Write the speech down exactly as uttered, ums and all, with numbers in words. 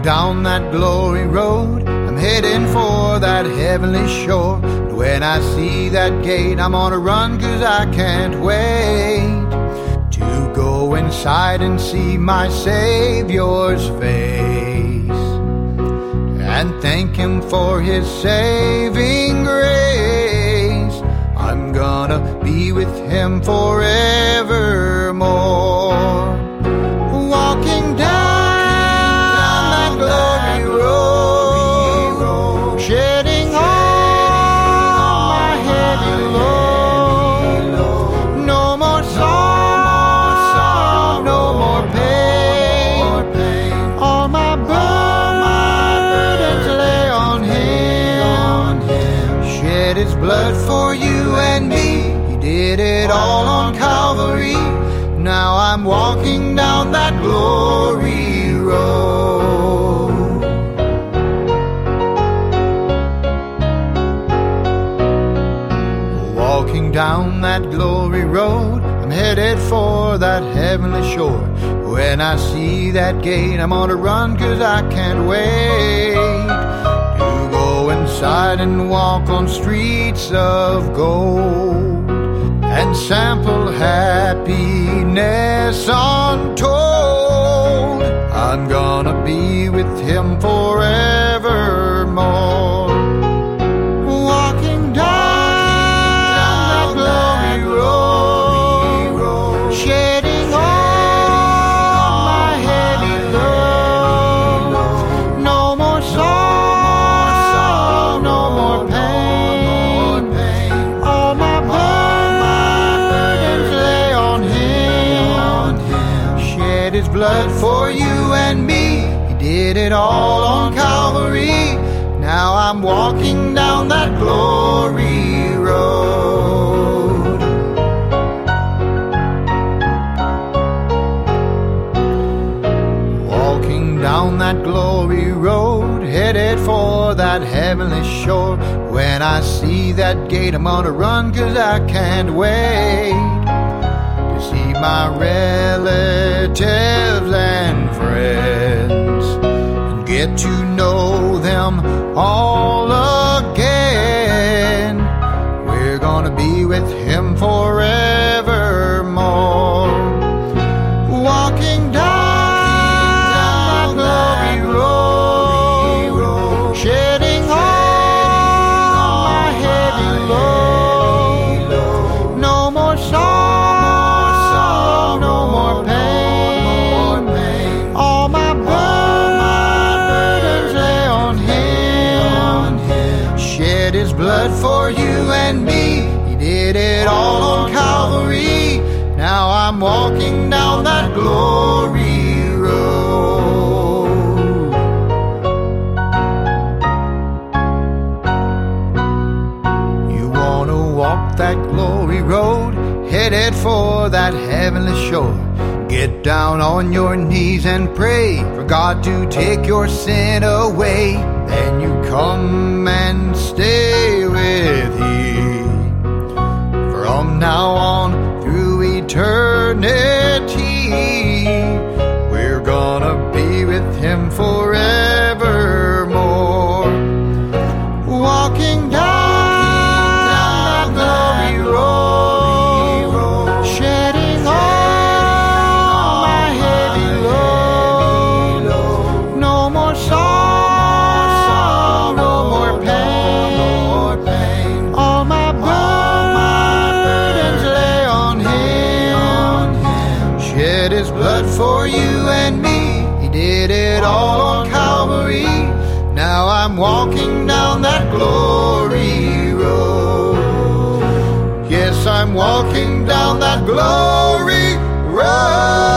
down that glory road. I'm heading for that heavenly shore. When I see that gate, I'm gonna run, 'cause I can't wait to go inside and see my Savior's face and thank Him for His saving grace. I'm gonna be with Him forevermore. Walking down that glory road, shedding all my heavy load. No more sorrow, no more pain. All my burdens lay on Him. Shed His blood for you and me. He did it all on Calvary. Now I'm walking down that glory road. Walking down that glory road, I'm headed for that heavenly shore. When I see that gate, I'm gonna run, 'cause I can't wait to go inside and walk on streets of gold and sample happiness untold. I'm gonna be with Him forevermore. Walking down that glory road, shedding all my heavy load. No more sorrow, no more pain. All my His blood for you and me. He did it all on Calvary. Now I'm walking down that glory road. Walking down that glory road, headed for that heavenly shore. When I see that gate, I'm gonna run, 'cause I can't wait see my relatives and friends and get to know them all again. We're gonna be with Him forevermore. Walking down that glory road, shedding all my heavy load. No more sorrow, His blood for you and me. He did it all on Calvary. Now I'm walking down that glory road. You wanna walk that glory road, headed for that heavenly shore. Get down on your knees and pray for God to take your sin away. Then you come and stay with Him from now on through eternity. We're gonna be with Him forevermore. Walking down that glory road, shedding all my heavy load. No more sorrow, no more pain. All my burdens lay on Him. Shed His blood for you and me. He did it all on Calvary. Now I'm walking down that glory road. Yes, I'm walking down that glory road.